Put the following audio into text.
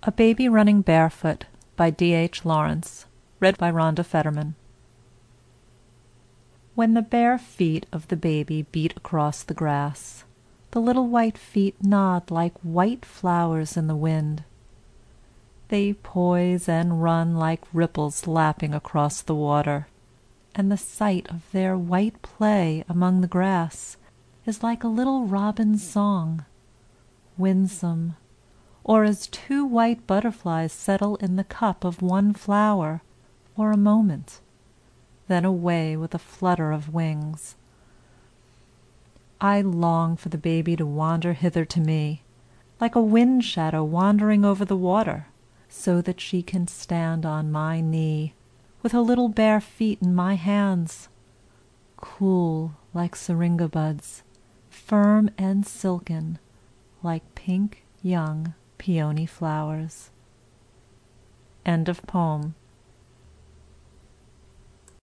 A Baby Running Barefoot by D.H. Lawrence When the bare feet of the baby beat across the grass, the little white feet nod like white flowers in the wind. They poise and run like ripples lapping across the water, and the sight of their white play among the grass is like a little robin's song, winsome, or as two white butterflies settle in the cup of one flower for a moment, then away with a flutter of wings. I long for the baby to wander hither to me, like a wind shadow wandering over the water, so that she can stand on my knee, with her little bare feet in my hands, cool like syringa buds, firm and silken like pink young peony flowers. End of poem.